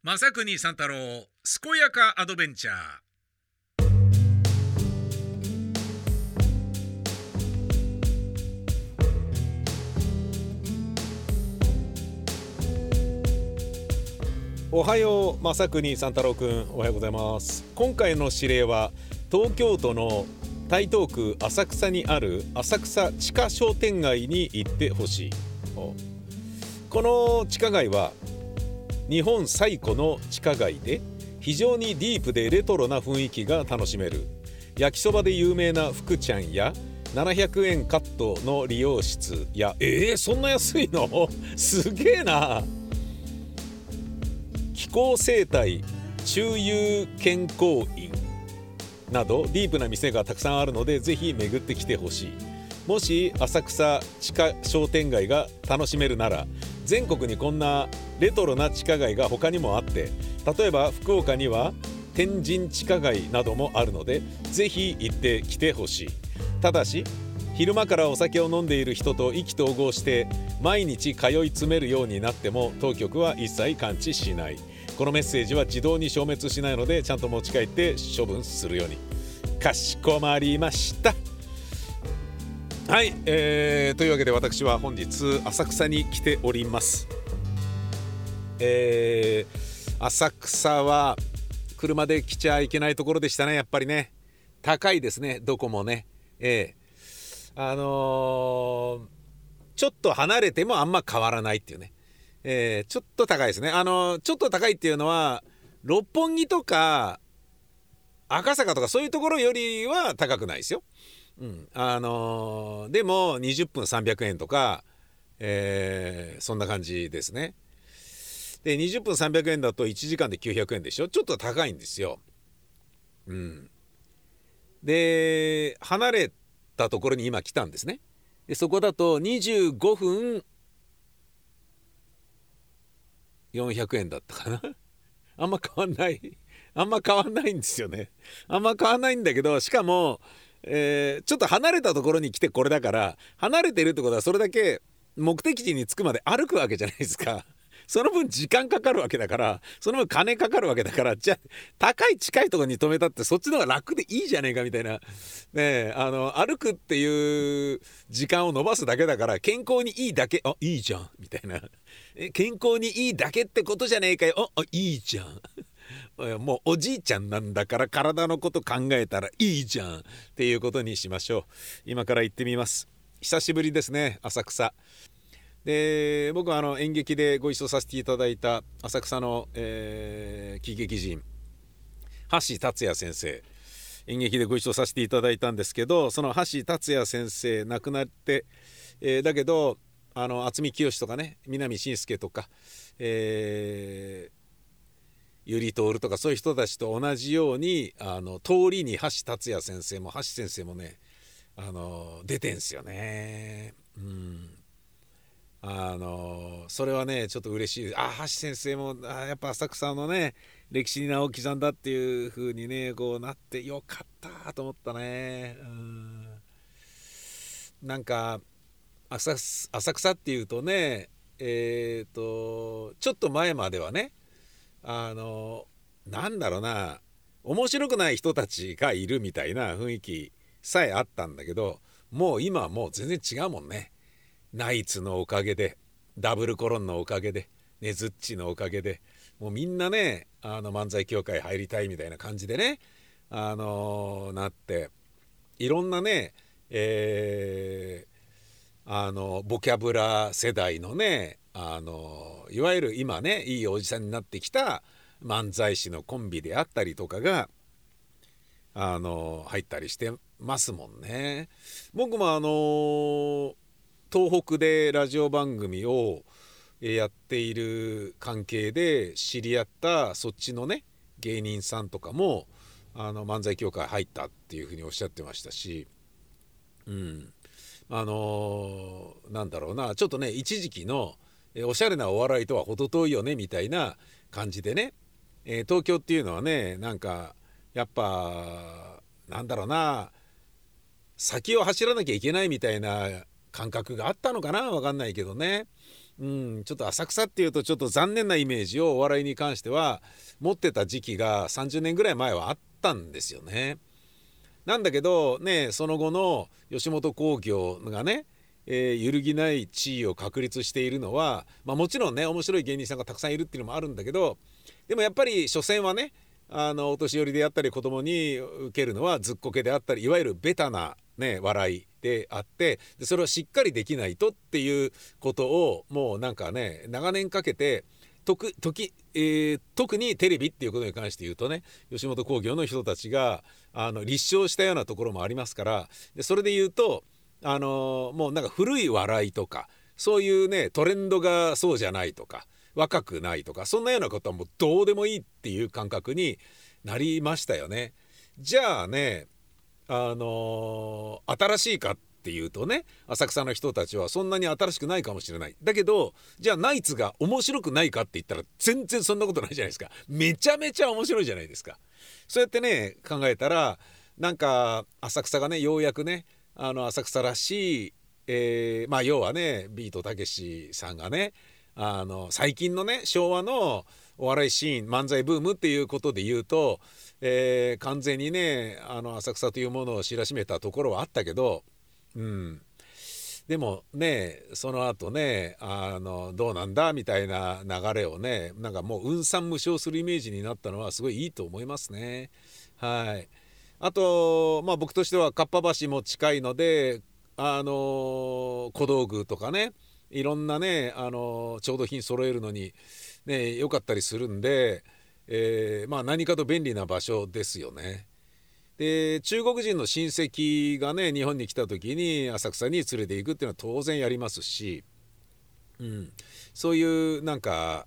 正国三太郎健やかアドベンチャー。おはよう、正国三太郎くん、おはようございます。今回の指令は東京都の台東区浅草にある浅草地下商店街に行ってほしい。この地下街は日本最古の地下街で、非常にディープでレトロな雰囲気が楽しめる。焼きそばで有名な福ちゃんや700円カットの理容室やそんな安いのすげえな。気候生態中遊健康院などディープな店がたくさんあるので、ぜひ巡ってきてほしい。もし浅草地下商店街が楽しめるなら、全国にこんなレトロな地下街が他にもあって、例えば福岡には天神地下街などもあるので、ぜひ行ってきてほしい。ただし昼間からお酒を飲んでいる人と意気投合して毎日通い詰めるようになっても、当局は一切関知しない。このメッセージは自動に消滅しないので、ちゃんと持ち帰って処分するように。かしこまりました。はい、というわけで私は本日浅草に来ております。浅草は車で来ちゃいけないところでしたね。やっぱりね、高いですね、どこもね。ちょっと離れてもあんま変わらないっていうね。ちょっと高いですね。ちょっと高いっていうのは六本木とか赤坂とかそういうところよりは高くないですよ。でも20分300円とか、そんな感じですね。で20分300円だと1時間で900円でしょ。ちょっと高いんですよ。で離れたところに今来たんですね。でそこだと25分400円だったかな。あんま変わんないんですよね。あんま変わんないんだけど、しかもちょっと離れたところに来てこれだから、離れてるってことはそれだけ目的地に着くまで歩くわけじゃないですか。その分時間かかるわけだから、その分金かかるわけだから、じゃあ高い近いところに止めたってそっちの方が楽でいいじゃねえかみたいなね。歩くっていう時間を延ばすだけだから、健康にいいだけ、いいじゃんみたいな。健康にいいだけってことじゃねえかよ。いいじゃん。もうおじいちゃんなんだから体のこと考えたらいいじゃんっていうことにしましょう。今から行ってみます。久しぶりですね、浅草で。僕は演劇でご一緒させていただいた浅草の、喜劇人橋達也先生、演劇でご一緒させていただいたんですけど、その橋達也先生亡くなって、だけど渥美清とかね、南信介とか、ゆりとおるとか、そういう人たちと同じように通りに橋達也先生も橋先生もね出てんすよね。それはねちょっと嬉しい。橋先生もやっぱ浅草のね歴史に名を刻んだっていう風にねこうなってよかったと思ったね。なんか浅草っていうとね、ちょっと前まではねなんだろうな、面白くない人たちがいるみたいな雰囲気さえあったんだけど、もう今はもう全然違うもんね。ナイツのおかげで、ダブルコロンのおかげで、ねずっちのおかげで、もうみんなね漫才協会入りたいみたいな感じでねなって、いろんなねボキャブラ世代のねいわゆる今ねいいおじさんになってきた漫才師のコンビであったりとかが入ったりしてますもんね。僕も東北でラジオ番組をやっている関係で知り合ったそっちのね芸人さんとかも漫才協会入ったっていうふうにおっしゃってましたし、なんだろうな、ちょっとね一時期のおしゃれなお笑いとは程遠いよねみたいな感じでね、東京っていうのはねなんかやっぱなんだろうな、先を走らなきゃいけないみたいな感覚があったのかな、わかんないけどね。 ちょっと浅草っていうとちょっと残念なイメージをお笑いに関しては持ってた時期が30年ぐらい前はあったんですよね。なんだけどね、その後の吉本興業がね、揺るぎない地位を確立しているのは、もちろんね面白い芸人さんがたくさんいるっていうのもあるんだけど、でもやっぱり所詮はね、お年寄りであったり子供に受けるのはずっこけであったり、いわゆるベタな、ね、笑いであって、でそれをしっかりできないとっていうことをもうなんかね長年かけて特にテレビっていうことに関して言うとね、吉本興業の人たちが立証したようなところもありますから、でそれで言うともうなんか古い笑いとかそういうねトレンドがそうじゃないとか若くないとか、そんなようなことはもうどうでもいいっていう感覚になりましたよね。じゃあね、新しいかっていうとね、浅草の人たちはそんなに新しくないかもしれない。だけどじゃあナイツが面白くないかって言ったら全然そんなことないじゃないですか。めちゃめちゃ面白いじゃないですか。そうやってね考えたら、なんか浅草がねようやくね浅草らしい、要はねビートたけしさんがね最近のね昭和のお笑いシーン漫才ブームっていうことで言うと、完全にね浅草というものを知らしめたところはあったけど、でもねその後ねどうなんだみたいな流れをねなんかもう雲散無償するイメージになったのはすごいいいと思いますね。はい。あと僕としてはかっぱ橋も近いので小道具とかねいろんなね調度品揃えるのにね良かったりするんで、何かと便利な場所ですよね。で中国人の親戚がね日本に来た時に浅草に連れて行くっていうのは当然やりますし、そういうなんか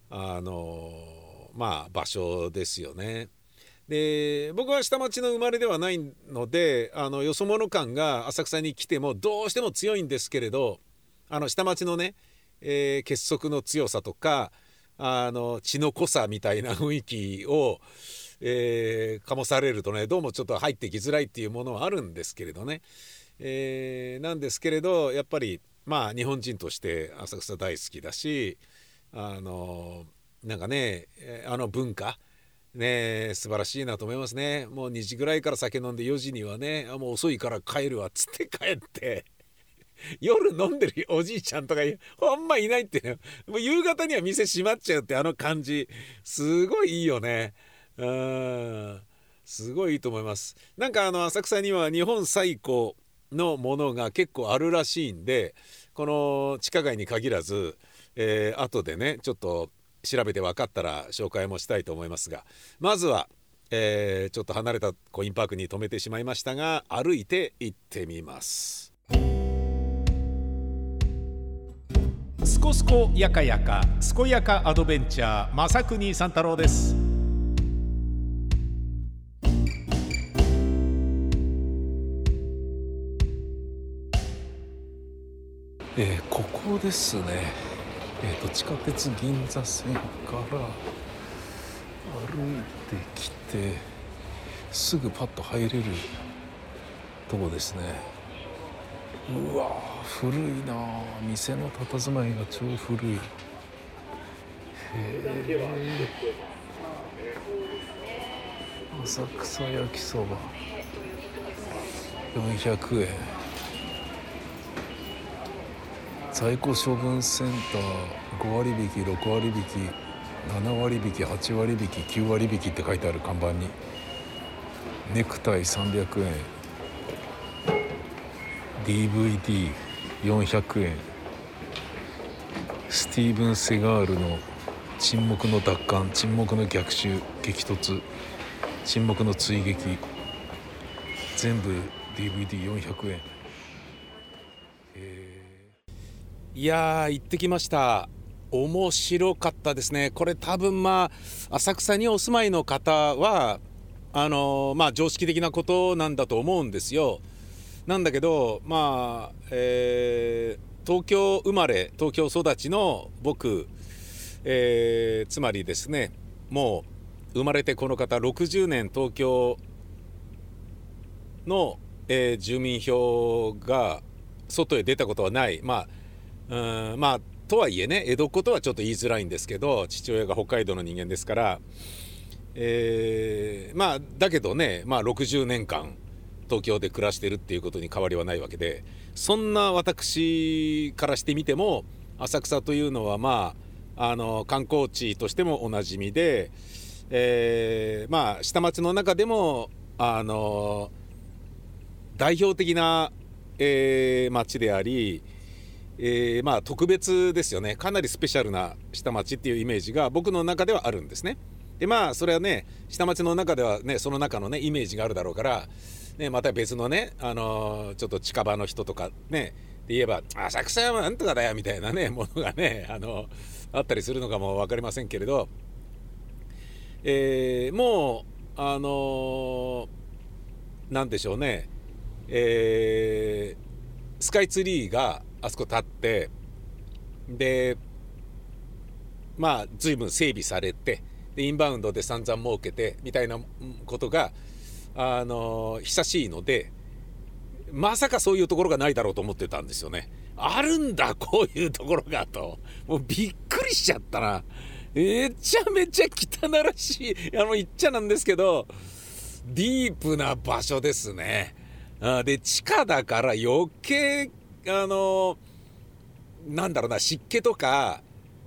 場所ですよね。で僕は下町の生まれではないのでよそ者感が浅草に来てもどうしても強いんですけれど、下町のね、結束の強さとか血の濃さみたいな雰囲気を、醸されるとねどうもちょっと入ってきづらいっていうものはあるんですけれどね、なんですけれどやっぱり日本人として浅草大好きだしなんかね文化ね素晴らしいなと思いますね。もう2時ぐらいから酒飲んで4時にはねもう遅いから帰るわっつって帰って夜飲んでるおじいちゃんとかほんまいないってね、もう夕方には店閉まっちゃうって感じすごいいいよね。すごいいいと思います。なんか浅草には日本最古のものが結構あるらしいんで、この地下街に限らず、後でねちょっと調べて分かったら紹介もしたいと思いますが、まずは、ちょっと離れたコインパークに止めてしまいましたが歩いて行ってみます。すこすこやかやかすこやかアドベンチャー正国三太郎です。ここですね。地下鉄銀座線から歩いてきてすぐパッと入れるとこですね。うわ古いな、店の佇まいが超古い。浅草焼きそば400円、在庫処分センター5割引き6割引き7割引き8割引き9割引きって書いてある看板にネクタイ300円 DVD400 円スティーブン・セガールの沈黙の奪還沈黙の逆襲激突沈黙の追撃全部 DVD400 円。いやー行ってきました。面白かったですね。これ多分浅草にお住まいの方は常識的なことなんだと思うんですよ。なんだけど東京生まれ東京育ちの僕、つまりですねもう生まれてこの方60年東京の、住民票が外へ出たことはない、東とはいえね江戸っ子とはちょっと言いづらいんですけど、父親が北海道の人間ですから、まあだけどね、まあ、60年間東京で暮らしてるっていうことに変わりはないわけで、そんな私からしてみても浅草というのはまあ観光地としてもおなじみで、まあ下町の中でも代表的な、町であり、まあ特別ですよね。かなりスペシャルな下町っていうイメージが僕の中ではあるんですね。でまあそれはね下町の中ではねその中のねイメージがあるだろうから、ね、また別のね、ちょっと近場の人とかねで言えば浅草はなんとかだよみたいなねものがねあったりするのかも分かりませんけれど、もうなんでしょうね、スカイツリーがあそこ立ってでまあ随分整備されてでインバウンドで散々儲けてみたいなことが久しいので、まさかそういうところがないだろうと思ってたんですよね。あるんだこういうところがと、もうびっくりしちゃったな。めちゃめちゃ汚らしい言っちゃなんですけどディープな場所ですね。で地下だから余計なんだろうな、湿気とか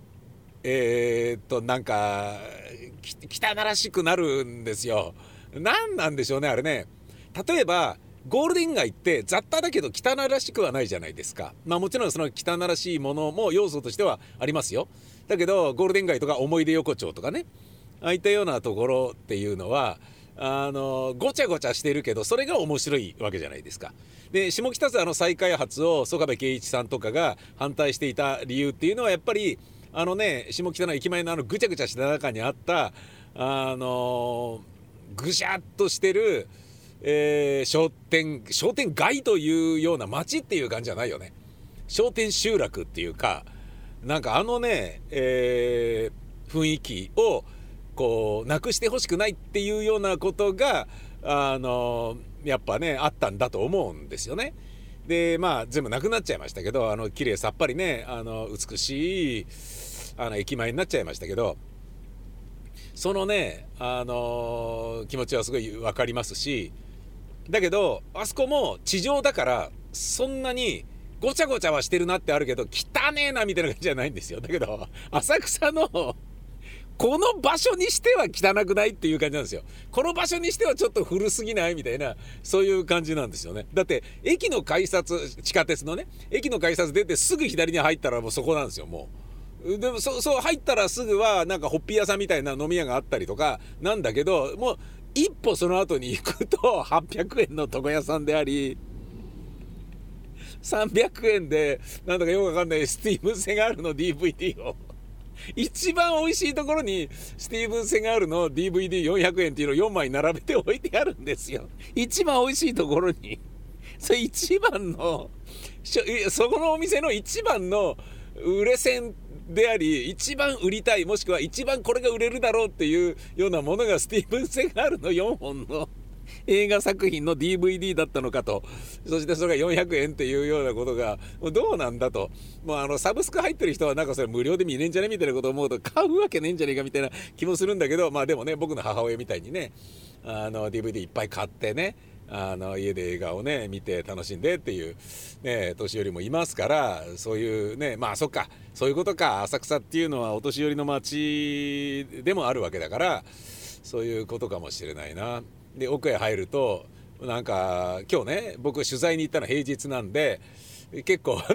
なんか汚らしくなるんですよ。なんでしょうねあれね。例えばゴールデン街って雑多だけど汚らしくはないじゃないですか。まあもちろんその汚らしいものも要素としてはありますよ。だけどゴールデン街とか思い出横丁とかね、ああいったようなところっていうのはごちゃごちゃしてるけどそれが面白いわけじゃないですか。で下北沢の再開発を曽我部圭一さんとかが反対していた理由っていうのはやっぱり下北の駅前のぐちゃぐちゃした中にあったぐしゃっとしてる、商店街というような街っていう感じじゃないよね。商店集落っていうかなんかね、雰囲気をこうなくしてほしくないっていうようなことがやっぱねあったんだと思うんですよね。でまあ全部なくなっちゃいましたけど綺麗さっぱりね美しい駅前になっちゃいましたけど、そのね気持ちはすごい分かりますし、だけどあそこも地上だからそんなにごちゃごちゃはしてるなってあるけど汚ねえなみたいな感じじゃないんですよ。だけど浅草のこの場所にしては汚くないっていう感じなんですよ。この場所にしてはちょっと古すぎないみたいなそういう感じなんですよね。だって駅の改札、地下鉄のね駅の改札出てすぐ左に入ったらもうそこなんですよ。もうでもそう入ったらすぐはなんかホッピー屋さんみたいな飲み屋があったりとかなんだけど、もう一歩その後に行くと800円の床屋さんであり300円でなんだかよくわかんないスティーブン・セガールの DVD を一番美味しいところにスティーブン・セガールの DVD400 円っていうのを4枚並べて置いてあるんですよ。一番美味しいところにそれ一番のそこのお店の一番の売れ線であり一番売りたいもしくは一番これが売れるだろうっていうようなものがスティーブン・セガールの4本の映画作品の DVD だったのかと、そしてそれが400円っていうようなことがどうなんだと、もうサブスク入ってる人はなんかそれ無料で見ねえんじゃねみたいなことを思うと買うわけねえんじゃねえかみたいな気もするんだけど、まあでもね僕の母親みたいにねDVD いっぱい買ってね家で映画をね見て楽しんでっていうね年寄りもいますから、そういうねまあそっかそういうことか、浅草っていうのはお年寄りの街でもあるわけだからそういうことかもしれないな。で奥へ入るとなんか今日ね僕取材に行ったの平日なんで結構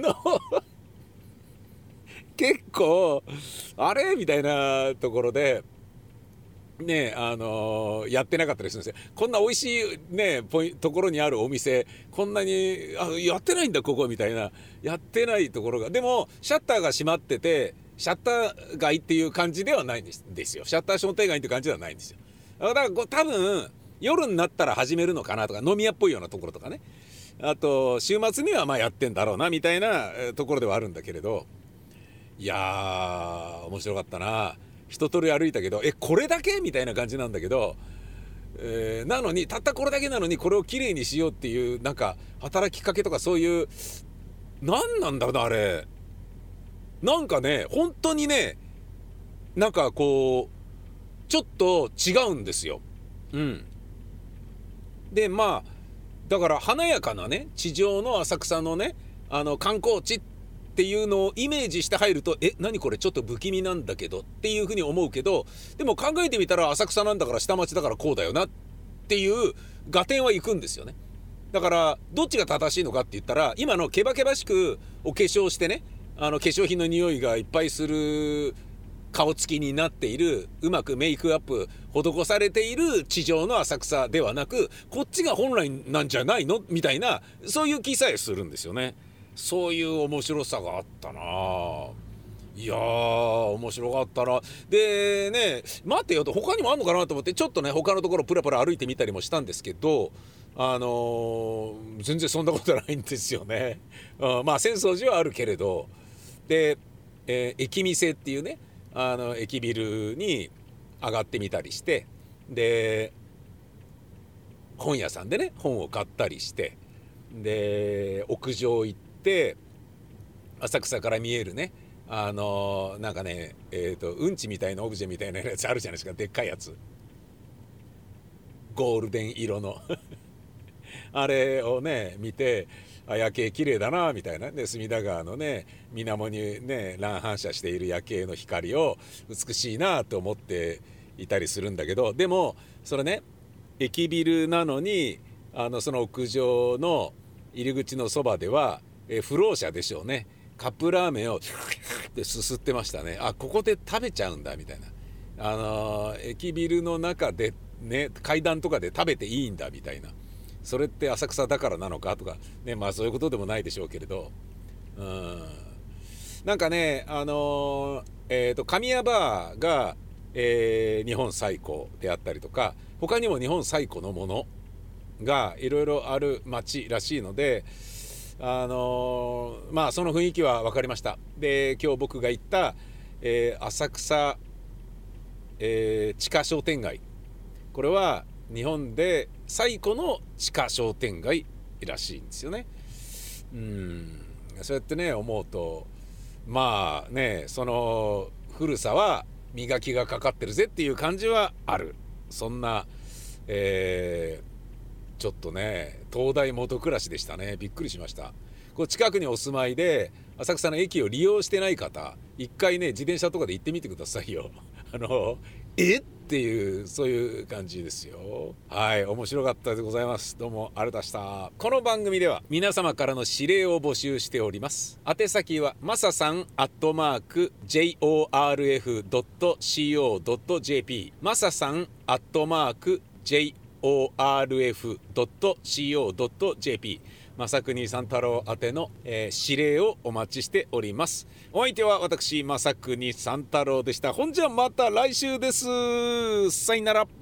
結構あれみたいなところでねやってなかったりするんですよ。こんな美味しいねところにあるお店こんなにやってないんだここみたいな、やってないところがでもシャッターが閉まっててシャッター街っていう感じではないんですよ。シャッター商店街っていう感じではないんですよ。だから多分夜になったら始めるのかなとか飲み屋っぽいようなところとかね、あと週末にはまあやってんだろうなみたいなところではあるんだけれど、いやー面白かったな。一通り歩いたけどこれだけみたいな感じなんだけど、なのにたったこれだけなのにこれをきれいにしようっていうなんか働きかけとかそういう何なんだろうなあれ。 なんかね本当にね、なんかこうちょっと違うんですよ。でまあだから華やかなね地上の浅草のね観光地っていうのをイメージして入ると、何これちょっと不気味なんだけどっていうふうに思うけど、でも考えてみたら浅草なんだから下町だからこうだよなっていう合点は行くんですよね。だからどっちが正しいのかって言ったら、今のケバケバしくお化粧してね、化粧品の匂いがいっぱいする顔つきになっている、うまくメイクアップ施されている地上の浅草ではなく、こっちが本来なんじゃないのみたいな、そういう気さえするんですよね。そういう面白さがあったな。いやー面白かったな。でね、待ってよと、他にもあんのかなと思ってちょっとね他のところプラプラ歩いてみたりもしたんですけど、全然そんなことないんですよね。まあ浅草寺はあるけれど、で、駅店っていうね駅ビルに上がってみたりして、で本屋さんでね本を買ったりして、で屋上行って浅草から見えるねなんかねうんちみたいなオブジェみたいなやつあるじゃないですか、でっかいやつ、ゴールデン色のあれをね見て、夜景綺麗だなみたいな。で隅田川のね水面にね乱反射している夜景の光を美しいなと思っていたりするんだけど、でもそれね駅ビルなのにその屋上の入り口のそばでは、不老者でしょうね、カップラーメンをってすすってましたね。ここで食べちゃうんだみたいな、駅ビルの中でね階段とかで食べていいんだみたいな、それって浅草だからなのかとかね、まあそういうことでもないでしょうけれど、なんかね神谷バーが、日本最古であったりとか、他にも日本最古のものがいろいろある街らしいので、まあその雰囲気は分かりました。で今日僕が行った、浅草、地下商店街、これは日本で最古の地下商店街らしいんですよね。そうやってね思うと、まあねその古さは磨きがかかってるぜっていう感じはある。そんな、ちょっとね灯台元暮らしでしたね。びっくりしました。こう近くにお住まいで浅草の駅を利用してない方、一回ね自転車とかで行ってみてくださいよ。っていうそういう感じですよ。はい、面白かったでございます。どうもありがとうございました。この番組では皆様からの指令を募集しております。宛先はまささん@jorf.co.jp、 まささん@jorf.co.jp、正国三太郎宛ての、指令をお待ちしております。お相手は私正国三太郎でした。ほんじゃまた来週です。さよなら。